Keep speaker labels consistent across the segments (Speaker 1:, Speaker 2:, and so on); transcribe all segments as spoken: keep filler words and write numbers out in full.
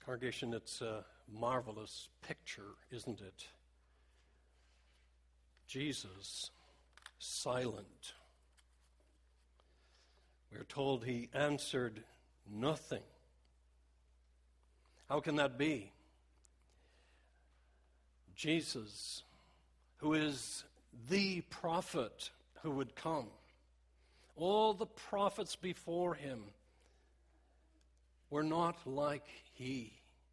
Speaker 1: Congregation, it's a marvelous picture, isn't it? Jesus, silent. We're told he answered nothing. How can that be? Jesus, who is the prophet who would come, all the prophets before him were not like he.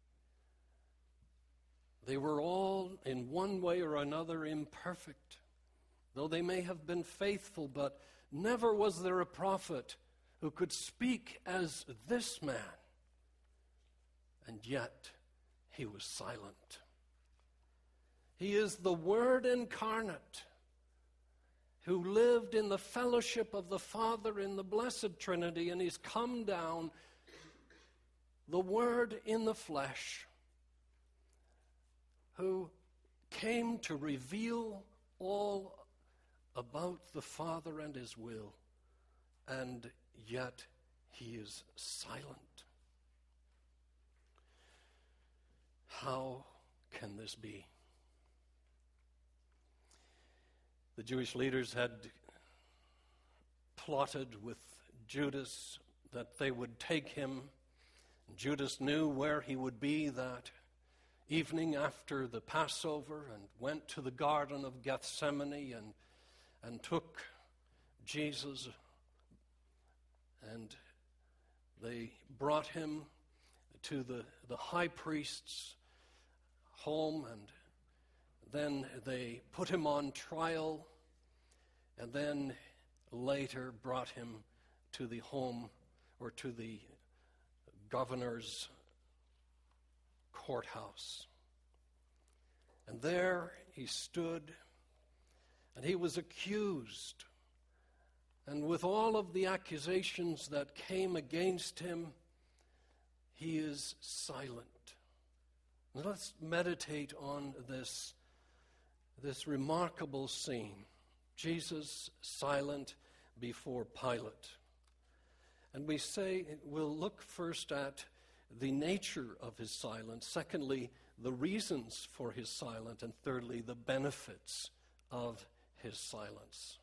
Speaker 1: They were all, in one way or another, imperfect, though they may have been faithful, but never was there a prophet who could speak as this man. And yet, he was silent. He is the Word incarnate, who lived in the fellowship of the Father in the Blessed Trinity, and he's come down, the Word in the flesh, who came to reveal all about the Father and his will, and yet he is silent. How can this be? The Jewish leaders had plotted with Judas that they would take him. Judas knew where he would be that evening after the Passover and went to the Garden of Gethsemane and, and took Jesus, and they brought him to the, the high priest's home, and then they put him on trial, and then later brought him to the home or to the governor's courthouse. And there he stood, and he was accused. And with all of the accusations that came against him, he is silent. Let's meditate on this, this remarkable scene. Jesus silent before Pilate. And we say, we'll look first at the nature of his silence, secondly, the reasons for his silence, and thirdly, the benefits of his silence.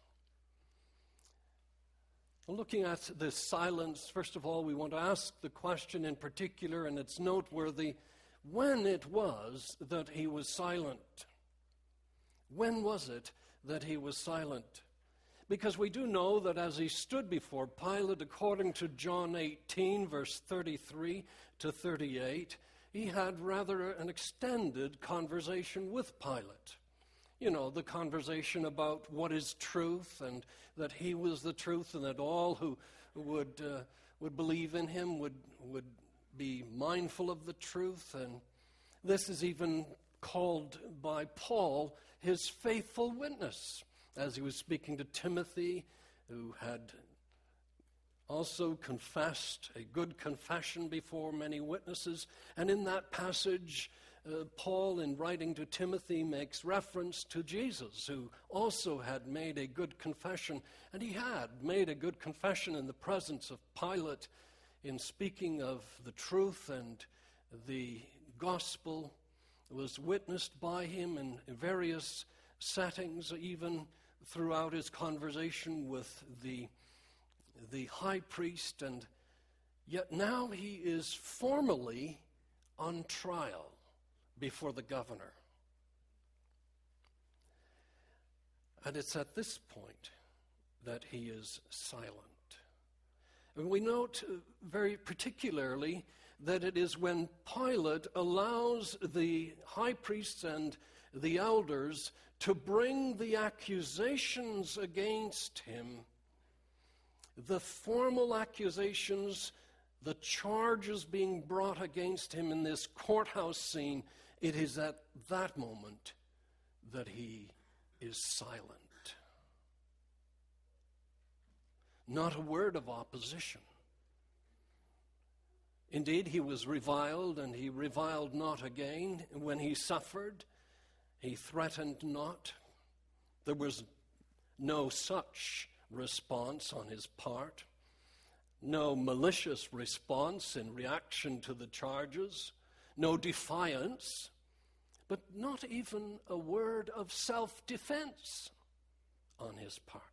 Speaker 1: Looking at this silence, first of all, we want to ask the question in particular, and it's noteworthy, when it was that he was silent. When was it that he was silent? Because we do know that as he stood before Pilate, according to John eighteen, verse thirty-three to thirty-eight, he had rather an extended conversation with Pilate. You know, the conversation about what is truth, and that he was the truth, and that all who would uh, would believe in him would would be mindful of the truth. And this is even called by Paul his faithful witness, as he was speaking to Timothy, who had also confessed a good confession before many witnesses. And in that passage, uh, Paul, in writing to Timothy, makes reference to Jesus, who also had made a good confession. And he had made a good confession in the presence of Pilate, in speaking of the truth, and the gospel was witnessed by him in various settings, even throughout his conversation with the, the high priest. And yet now he is formally on trial before the governor. And it's at this point that he is silent. And we note very particularly that it is when Pilate allows the high priests and the elders to bring the accusations against him, the formal accusations, the charges being brought against him in this courthouse scene, it is at that moment that he is silent. Not a word of opposition. Indeed, he was reviled, and he reviled not again. When he suffered, he threatened not. There was no such response on his part, no malicious response in reaction to the charges, no defiance, but not even a word of self-defense on his part.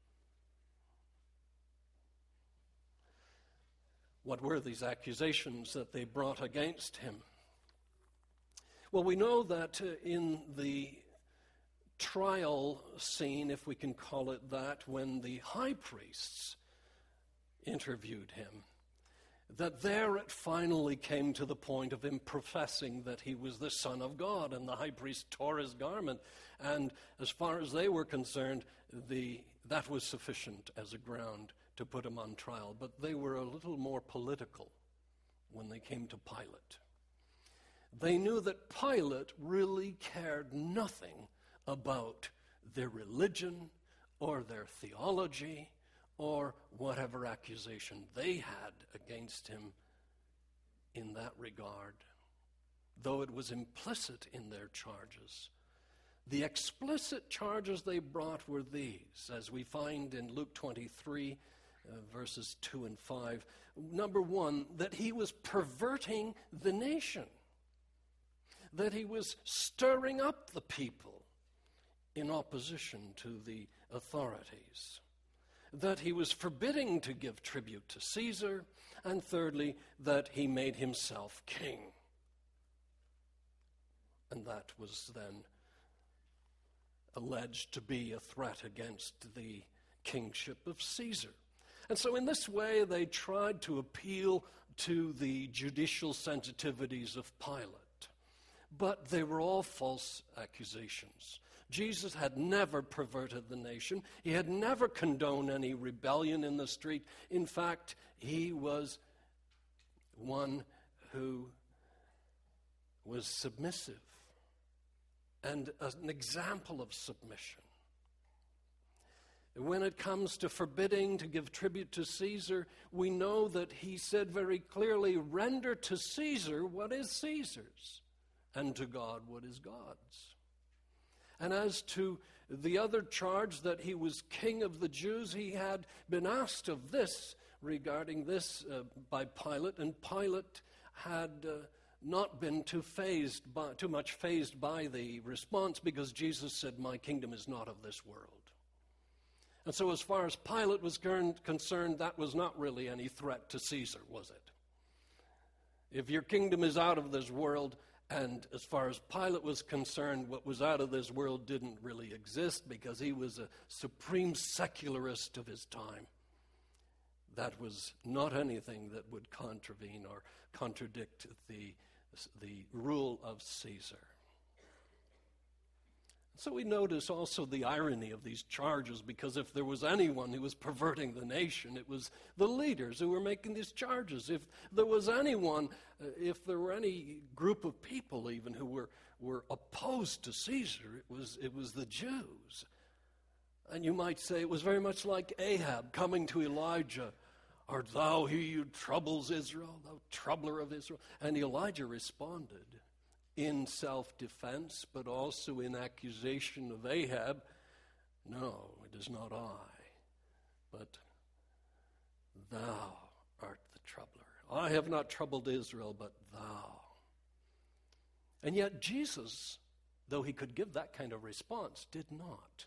Speaker 1: What were these accusations that they brought against him? Well, we know that uh, in the trial scene, if we can call it that, when the high priests interviewed him, that there it finally came to the point of him professing that he was the Son of God, and the high priest tore his garment, and as far as they were concerned, the that was sufficient as a ground to put him on trial. But they were a little more political when they came to Pilate. They knew that Pilate really cared nothing about their religion or their theology or whatever accusation they had against him in that regard, though it was implicit in their charges. The explicit charges they brought were these, as we find in Luke twenty-three, uh, verses two and five. Number one, that he was perverting the nation, that he was stirring up the people in opposition to the authorities, that he was forbidding to give tribute to Caesar, and thirdly, that he made himself king. And that was then alleged to be a threat against the kingship of Caesar. And so in this way, they tried to appeal to the judicial sensitivities of Pilate. But they were all false accusations. Jesus had never perverted the nation. He had never condoned any rebellion in the street. In fact, he was one who was submissive and an example of submission. When it comes to forbidding to give tribute to Caesar, we know that he said very clearly, render to Caesar what is Caesar's, and to God what is God's. And as to the other charge that he was king of the Jews, he had been asked of this, regarding this uh, by Pilate, and Pilate had uh, not been too fazed by, too much fazed by the response, because Jesus said, my kingdom is not of this world. And so as far as Pilate was concerned, that was not really any threat to Caesar, was it? If your kingdom is out of this world, and as far as Pilate was concerned, what was out of this world didn't really exist, because he was a supreme secularist of his time. That was not anything that would contravene or contradict the, the rule of Caesar. So we notice also the irony of these charges, because if there was anyone who was perverting the nation, it was the leaders who were making these charges. If there was anyone, uh, if there were any group of people even who were, were opposed to Caesar, it was, it was the Jews. And you might say it was very much like Ahab coming to Elijah, art thou he who troubles Israel, thou troubler of Israel? And Elijah responded in self-defense, but also in accusation of Ahab, no, it is not I, but thou art the troubler. I have not troubled Israel, but thou. And yet Jesus, though he could give that kind of response, did not.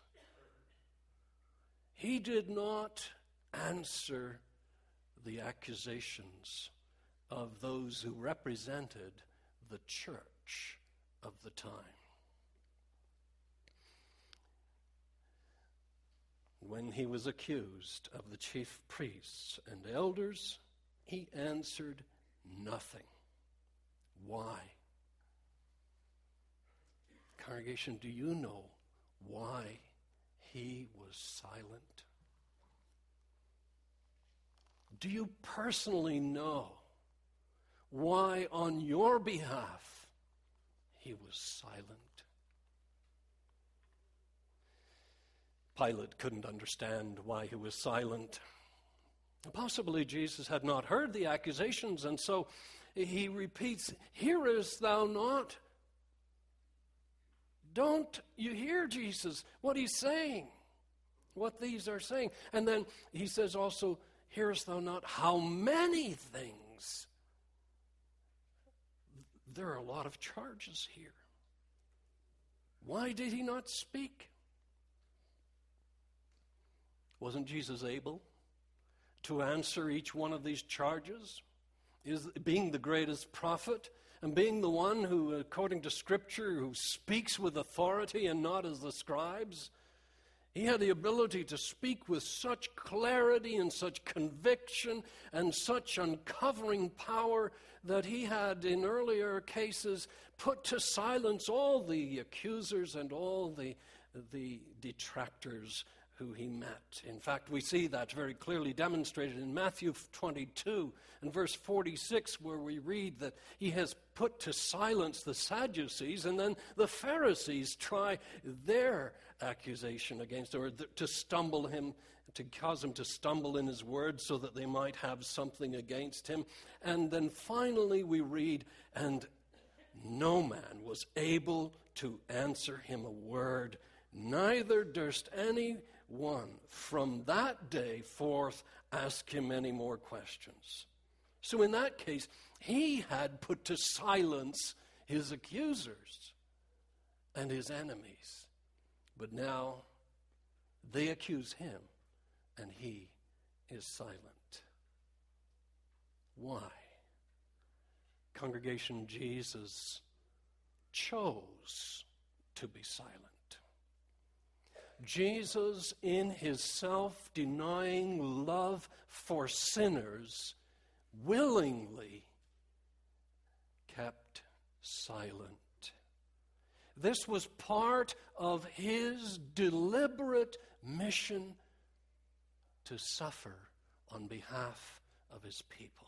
Speaker 1: He did not answer the accusations of those who represented the church of the time. When he was accused of the chief priests and elders, he answered nothing. Why? Congregation, do you know why he was silent? Do you personally know why on your behalf he was silent? Pilate couldn't understand why he was silent. Possibly Jesus had not heard the accusations, and so he repeats, hearest thou not? Don't you hear, Jesus, what he's saying, what these are saying? And then he says also, hearest thou not how many things there are a lot of charges here. Why did he not speak? Wasn't Jesus able to answer each one of these charges? Is being the greatest prophet and being the one who, according to Scripture, who speaks with authority and not as the scribes, he had the ability to speak with such clarity and such conviction and such uncovering power that he had, in earlier cases, put to silence all the accusers and all the, the detractors who he met. In fact, we see that very clearly demonstrated in Matthew twenty-two and verse forty-six, where we read that he has put to silence the Sadducees, and then the Pharisees try their accusation against him, or to stumble him, to cause him to stumble in his words so that they might have something against him. And then finally we read, and no man was able to answer him a word, neither durst any one from that day forth ask him any more questions. So in that case, he had put to silence his accusers and his enemies. But now they accuse him and he is silent. Why? Congregation, Jesus chose to be silent. Jesus, in his self-denying love for sinners, willingly kept silent. This was part of his deliberate mission to suffer on behalf of his people.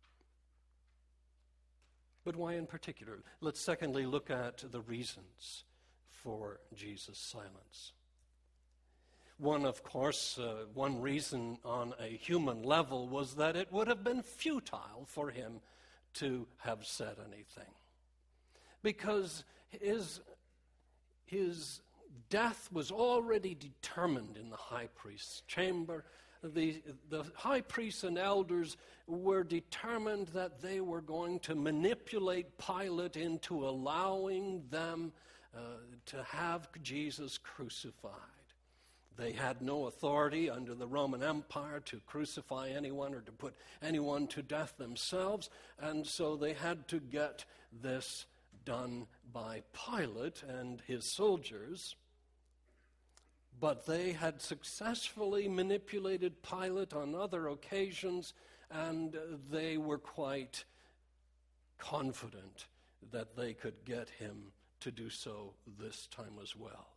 Speaker 1: But why in particular? Let's secondly look at the reasons for Jesus' silence. One, of course, uh, one reason on a human level was that it would have been futile for him to have said anything. Because his, his death was already determined in the high priest's chamber. The, the high priests and elders were determined that they were going to manipulate Pilate into allowing them uh, to have Jesus crucified. They had no authority under the Roman Empire to crucify anyone or to put anyone to death themselves, and so they had to get this done by Pilate and his soldiers. But they had successfully manipulated Pilate on other occasions, and they were quite confident that they could get him to do so this time as well.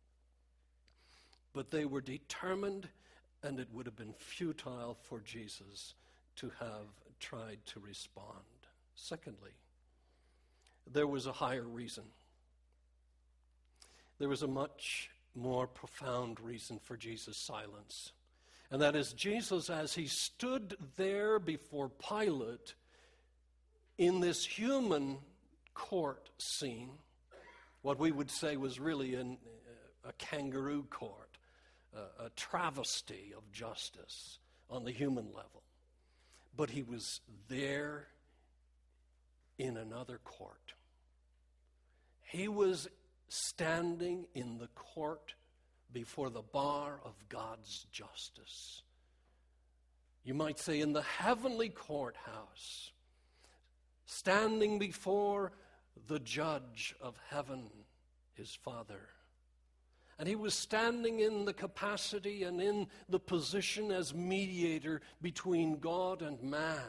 Speaker 1: But they were determined, and it would have been futile for Jesus to have tried to respond. Secondly, there was a higher reason. There was a much more profound reason for Jesus' silence. And that is Jesus, as he stood there before Pilate in this human court scene, what we would say was really an, a kangaroo court, a, a travesty of justice on the human level. But he was there in another court. He was standing in the court before the bar of God's justice. You might say in the heavenly courthouse, standing before the judge of heaven, his Father. And he was standing in the capacity and in the position as mediator between God and man.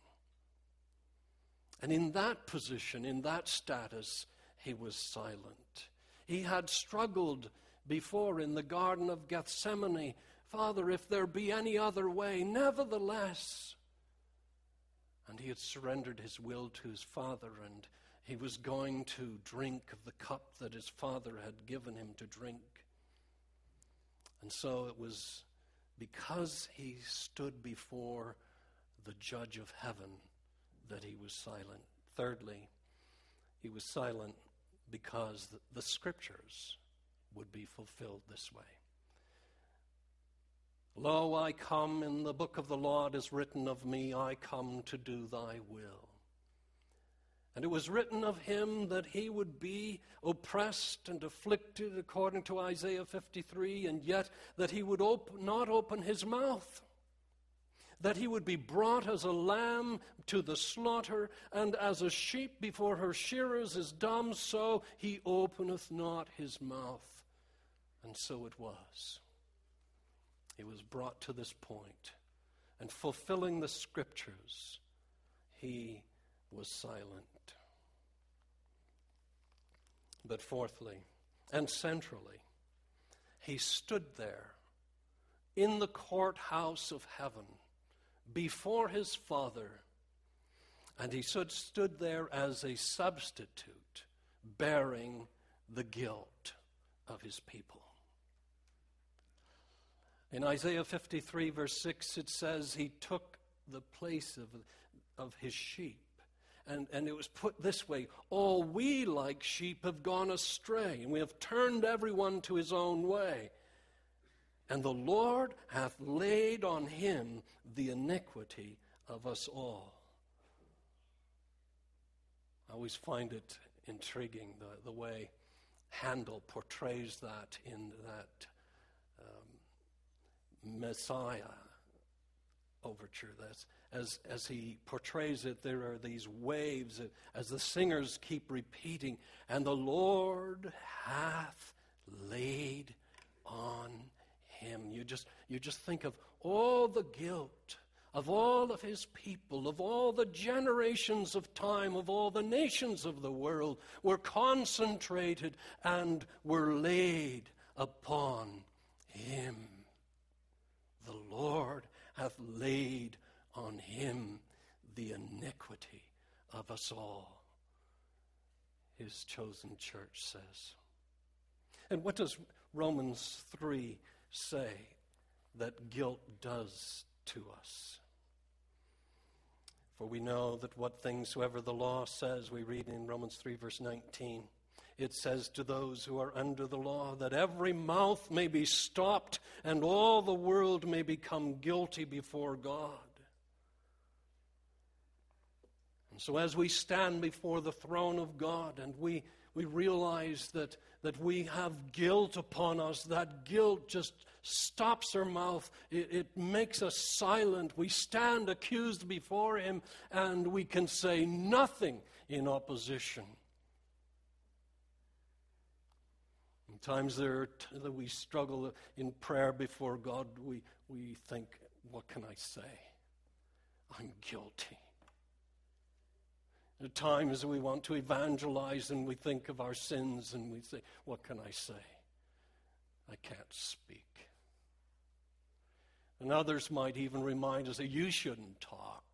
Speaker 1: And in that position, in that status, he was silent. He had struggled before in the Garden of Gethsemane. Father, if there be any other way, nevertheless. And he had surrendered his will to his Father, and he was going to drink of the cup that his Father had given him to drink. And so it was because he stood before the judge of heaven that he was silent. Thirdly, he was silent because the, the scriptures would be fulfilled this way. Lo, I come, in the book of the law it is written of me, I come to do thy will. And it was written of him that he would be oppressed and afflicted, according to Isaiah fifty-three, and yet that he would op- not open his mouth. That he would be brought as a lamb to the slaughter, and as a sheep before her shearers is dumb, so he openeth not his mouth. And so it was. He was brought to this point, and fulfilling the scriptures, he was silent. But fourthly, and centrally, he stood there in the courthouse of heaven before his Father, and he stood, stood there as a substitute, bearing the guilt of his people. In Isaiah fifty-three, verse six, it says he took the place of, of his sheep. And, and it was put this way, all we like sheep have gone astray, and we have turned everyone to his own way. And the Lord hath laid on him the iniquity of us all. I always find it intriguing, the, the way Handel portrays that in that um, Messiah overture. That's, as, as he portrays it, there are these waves as the singers keep repeating, and the Lord hath laid on him. You just, you just think of all the guilt of all of his people, of all the generations of time, of all the nations of the world, were concentrated and were laid upon him. The Lord hath laid on him the iniquity of us all, his chosen church says. And what does Romans three say that guilt does to us? For we know that what things soever the law says, we read in Romans three, verse nineteen, it says to those who are under the law that every mouth may be stopped and all the world may become guilty before God. And so as we stand before the throne of God and we, we realize that, that we have guilt upon us, that guilt just stops our mouth. It, it makes us silent. We stand accused before him and we can say nothing in opposition. Times there are t- that we struggle in prayer before God. We, we think, what can I say? I'm guilty. There are times we want to evangelize and we think of our sins and we say, what can I say? I can't speak. And others might even remind us that you shouldn't talk.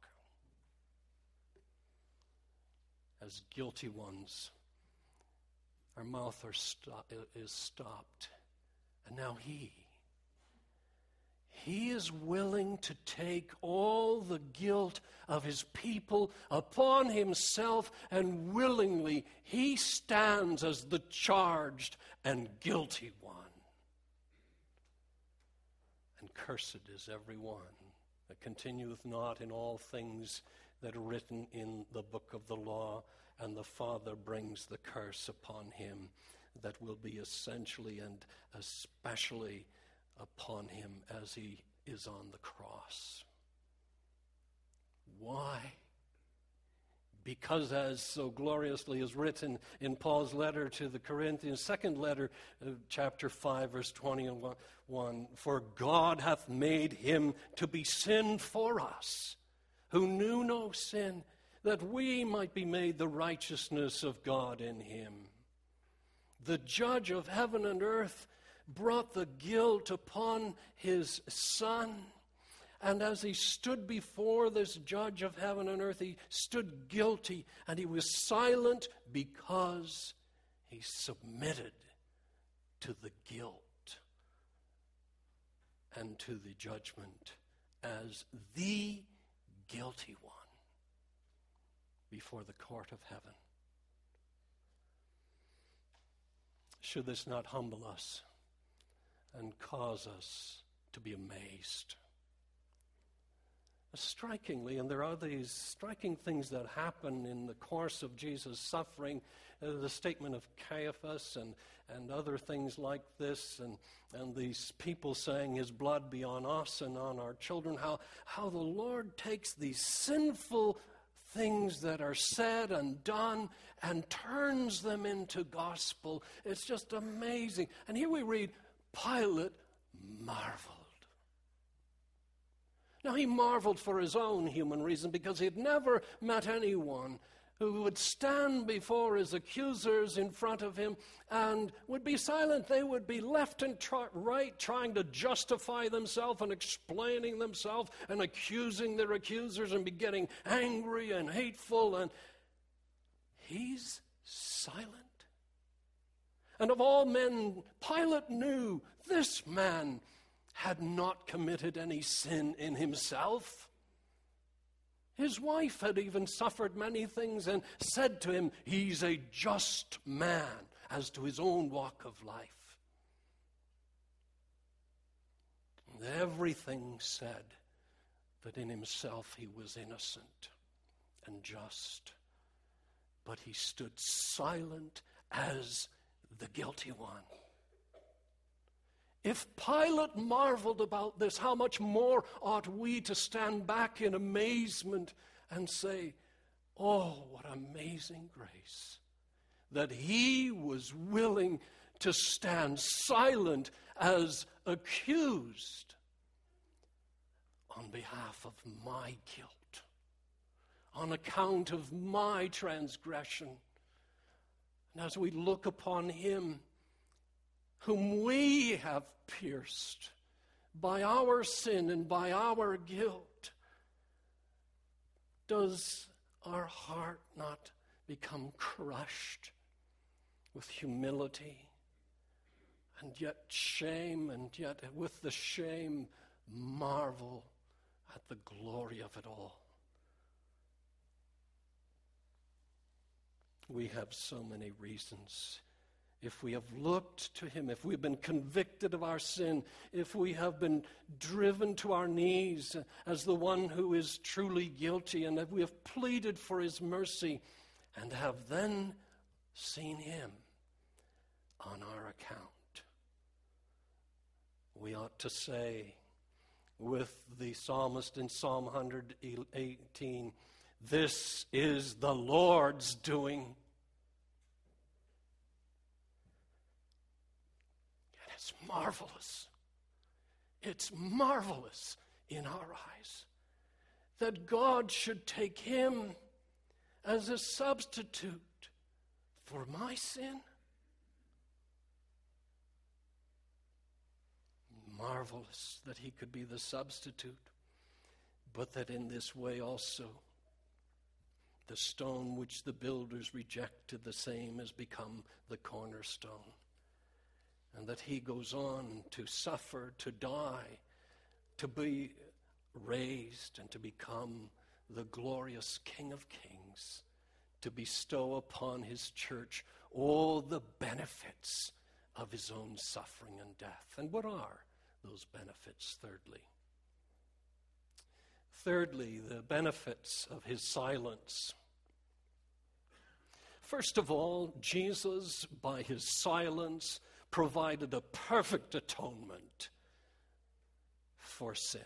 Speaker 1: As guilty ones, our mouth are sto- is stopped. And now he, he is willing to take all the guilt of his people upon himself, and willingly he stands as the charged and guilty one. And cursed is every one that continueth not in all things that are written in the book of the law, and the Father brings the curse upon him that will be essentially and especially upon him as he is on the cross. Why? Because, as so gloriously is written in Paul's letter to the Corinthians, second letter, uh, chapter five, verse twenty-one, for God hath made him to be sin for us, who knew no sin, that we might be made the righteousness of God in him. The judge of heaven and earth brought the guilt upon his Son. And as he stood before this judge of heaven and earth, he stood guilty, and he was silent because he submitted to the guilt and to the judgment as the guilty one before the court of heaven. Should this not humble us and cause us to be amazed strikingly, and there are these striking things that happen in the course of Jesus' suffering, uh, the statement of Caiaphas and, and other things like this, and, and these people saying his blood be on us and on our children, how, how the Lord takes these sinful things that are said and done and turns them into gospel. It's just amazing. And here we read, Pilate marveled. Now, he marveled for his own human reason because he had never met anyone who would stand before his accusers in front of him and would be silent. They would be left and try, right trying to justify themselves and explaining themselves and accusing their accusers and be getting angry and hateful. And he's silent. And of all men, Pilate knew this man had not committed any sin in himself. His wife had even suffered many things and said to him, he's a just man as to his own walk of life. And everything said that in himself he was innocent and just. But he stood silent as the guilty one. If Pilate marveled about this, how much more ought we to stand back in amazement and say, oh, what amazing grace that he was willing to stand silent as accused on behalf of my guilt, on account of my transgression. And as we look upon him, whom we have pierced by our sin and by our guilt, does our heart not become crushed with humility and yet shame, and yet with the shame marvel at the glory of it all? We have so many reasons. If we have looked to him, if we've been convicted of our sin, if we have been driven to our knees as the one who is truly guilty, and if we have pleaded for his mercy and have then seen him on our account, we ought to say with the psalmist in Psalm one eighteen, this is the Lord's doing. It's marvelous. It's marvelous in our eyes that God should take him as a substitute for my sin. Marvelous that he could be the substitute, but that in this way also the stone which the builders rejected, the same has become the cornerstone. And that he goes on to suffer, to die, to be raised, and to become the glorious King of Kings, to bestow upon his church all the benefits of his own suffering and death. And what are those benefits, thirdly? Thirdly, the benefits of his silence. First of all, Jesus, by his silence, provided a perfect atonement for sin.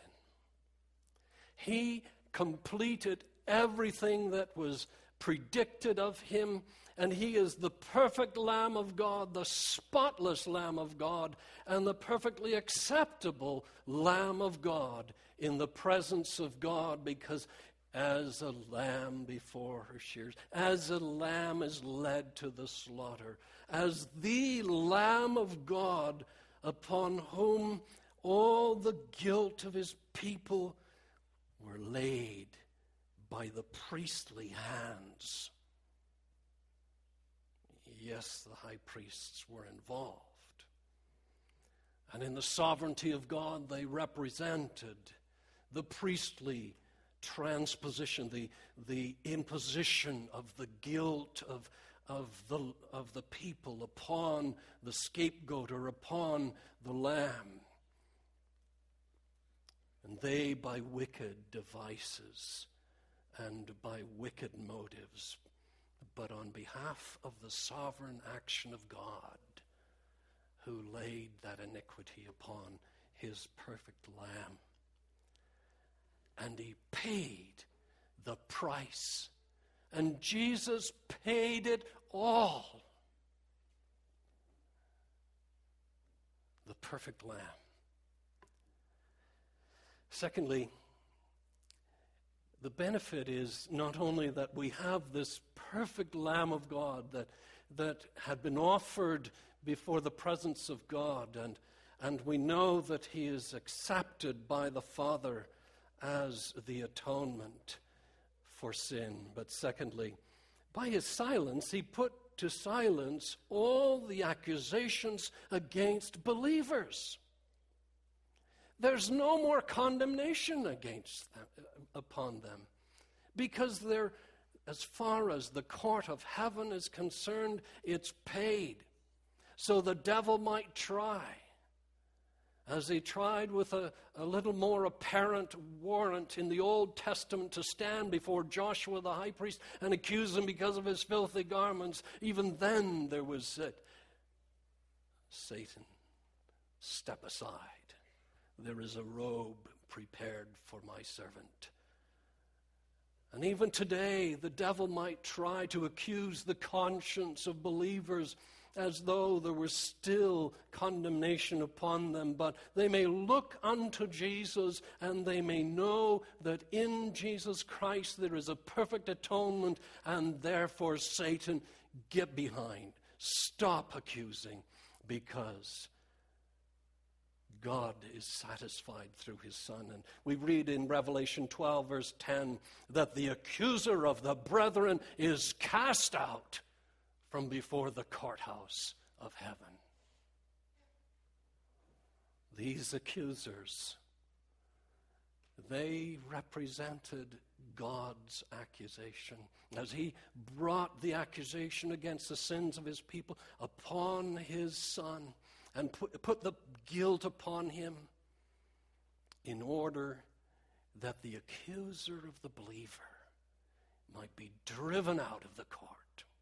Speaker 1: He completed everything that was predicted of him, and he is the perfect Lamb of God, the spotless Lamb of God, and the perfectly acceptable Lamb of God in the presence of God, because as a lamb before her shears, as a lamb is led to the slaughter, as the Lamb of God upon whom all the guilt of his people were laid by the priestly hands. Yes, the high priests were involved. And in the sovereignty of God, they represented the priestly transposition, the, the imposition of the guilt of, of, the, of the people upon the scapegoat or upon the lamb. and they by wicked devices and by wicked motives, but on behalf of the sovereign action of God, who laid that iniquity upon his perfect Lamb. And he paid the price. And Jesus paid it all. The perfect Lamb. Secondly, the benefit is not only that we have this perfect Lamb of God that, that had been offered before the presence of God, and, and we know that he is accepted by the Father as the atonement for sin. But secondly, by his silence, he put to silence all the accusations against believers. There's no more condemnation against them, upon them, because they're, as far as the court of heaven is concerned, it's paid. So the devil might try, as he tried with a, a little more apparent warrant in the Old Testament to stand before Joshua the high priest and accuse him because of his filthy garments. Even then there was it. Satan, step aside. There is a robe prepared for my servant. And even today, the devil might try to accuse the conscience of believers as though there was still condemnation upon them. But they may look unto Jesus, and they may know that in Jesus Christ there is a perfect atonement, and therefore, Satan, get behind. Stop accusing, because God is satisfied through his Son. And we read in Revelation twelve, verse ten, that the accuser of the brethren is cast out from before the courthouse of heaven. These accusers, they represented God's accusation as he brought the accusation against the sins of his people upon his Son and put, put the guilt upon him in order that the accuser of the believer might be driven out of the court.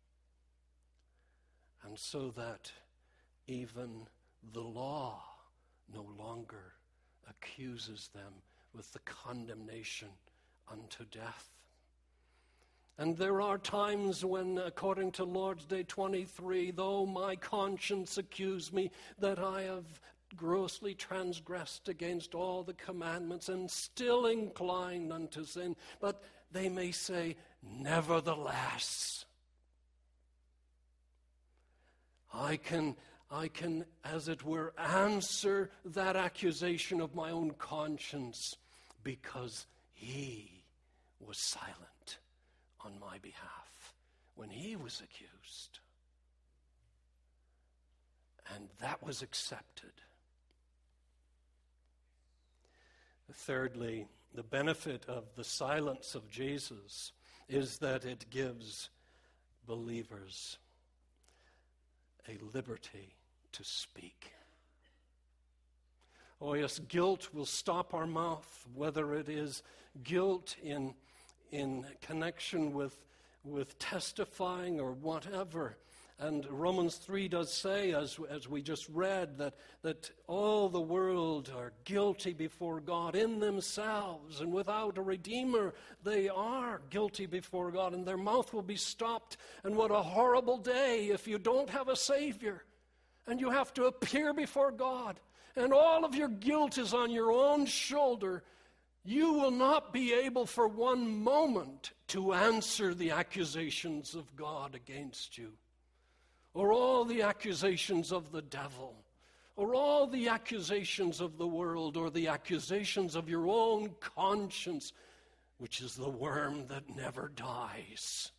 Speaker 1: And so that even the law no longer accuses them with the condemnation unto death. And there are times when, according to Lord's Day twenty-three, though my conscience accuse me that I have grossly transgressed against all the commandments and still inclined unto sin, but they may say, nevertheless, I can, I can, as it were, answer that accusation of my own conscience because he was silent on my behalf when he was accused. And that was accepted. Thirdly, the benefit of the silence of Jesus is that it gives believers a liberty to speak. Oh yes, guilt will stop our mouth, whether it is guilt in, in connection with, with testifying or whatever. And Romans three does say, as, as we just read, that, that all the world are guilty before God in themselves, and without a Redeemer, they are guilty before God, and their mouth will be stopped. And what a horrible day if you don't have a Savior, and you have to appear before God, and all of your guilt is on your own shoulder. You will not be able for one moment to answer the accusations of God against you, or all the accusations of the devil, or all the accusations of the world, or the accusations of your own conscience, which is the worm that never dies.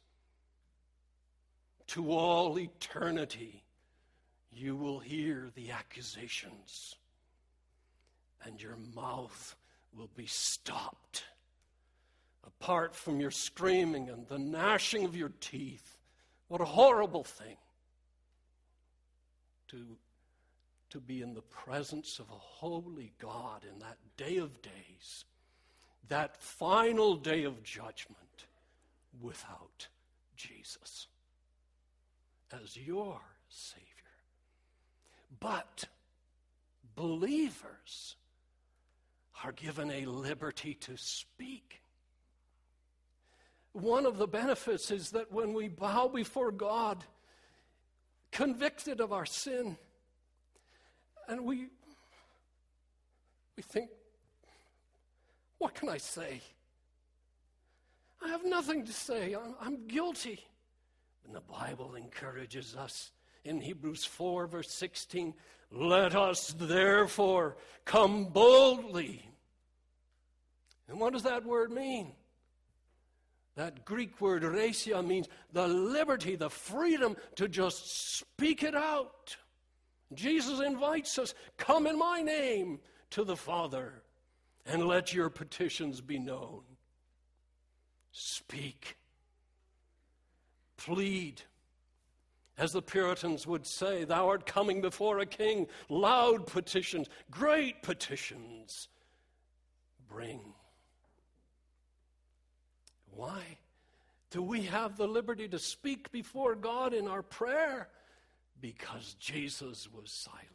Speaker 1: To all eternity, you will hear the accusations, and your mouth will be stopped. Apart from your screaming and the gnashing of your teeth, what a horrible thing. To, to be in the presence of a holy God in that day of days, that final day of judgment, without Jesus as your Savior. But believers are given a liberty to speak. One of the benefits is that when we bow before God, convicted of our sin, and we we think, what can I say? I have nothing to say. I'm, I'm guilty. And the Bible encourages us in Hebrews four, verse sixteen, let us therefore come boldly. And what does that word mean? That Greek word reisia means the liberty, the freedom to just speak it out. Jesus invites us, come in my name to the Father and let your petitions be known. Speak. Plead. As the Puritans would say, thou art coming before a king. Loud petitions, great petitions, bring. Why do we have the liberty to speak before God in our prayer? Because Jesus was silent.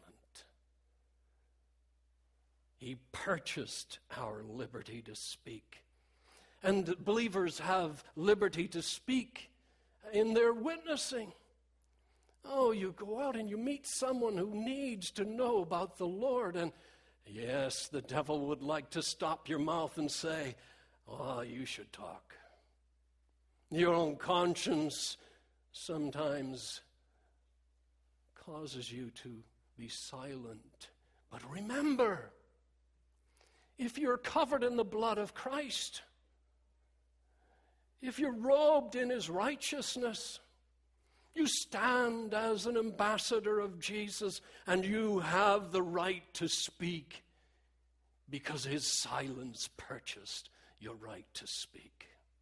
Speaker 1: He purchased our liberty to speak. And believers have liberty to speak in their witnessing. Oh, you go out and you meet someone who needs to know about the Lord. And yes, the devil would like to stop your mouth and say, oh, you should talk. Your own conscience sometimes causes you to be silent. But remember, if you're covered in the blood of Christ, if you're robed in his righteousness, you stand as an ambassador of Jesus, and you have the right to speak because his silence purchased your right to speak.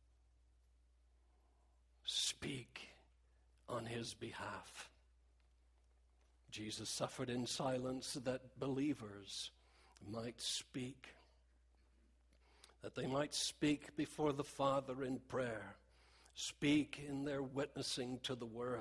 Speaker 1: Speak on his behalf. Jesus suffered in silence that believers might speak, that they might speak before the Father in prayer, speak in their witnessing to the world.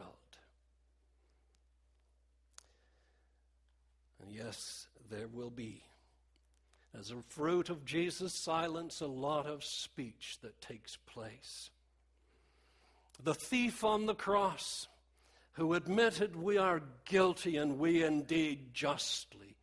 Speaker 1: And yes, there will be, as a fruit of Jesus' silence, a lot of speech that takes place. The thief on the cross, who admitted we are guilty and we indeed justly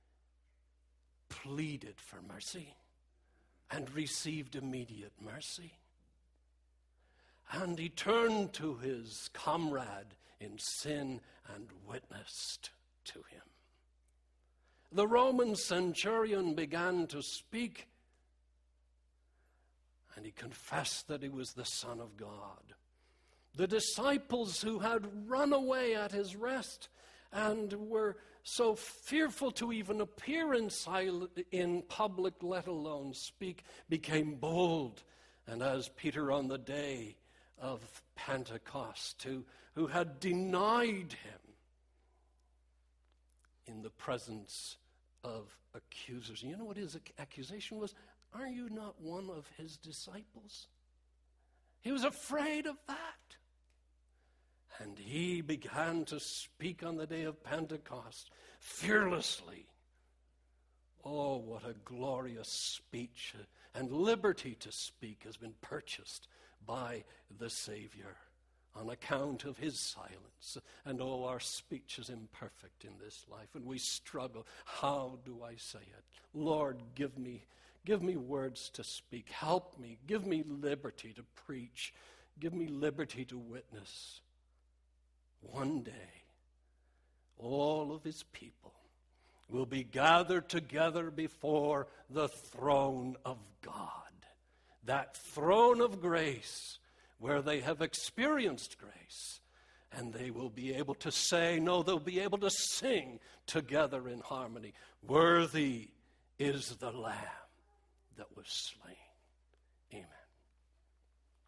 Speaker 1: pleaded for mercy and received immediate mercy. And he turned to his comrade in sin and witnessed to him. The Roman centurion began to speak, and he confessed that he was the Son of God. The disciples who had run away at his rest and were so fearful to even appear in, silent, in public, let alone speak, became bold. And as Peter on the day of Pentecost, who, who had denied him in the presence of accusers. You know what his accusation was? Are you not one of his disciples? He was afraid of that. And he began to speak on the day of Pentecost fearlessly. Oh, what a glorious speech, and liberty to speak has been purchased by the Savior on account of his silence. And oh, our speech is imperfect in this life, and we struggle. How do I say it? Lord, give me, give me words to speak. Help me. Give me liberty to preach. Give me liberty to witness. One day, all of his people will be gathered together before the throne of God. That throne of grace where they have experienced grace. And they will be able to say, no, they'll be able to sing together in harmony. Worthy is the Lamb that was slain.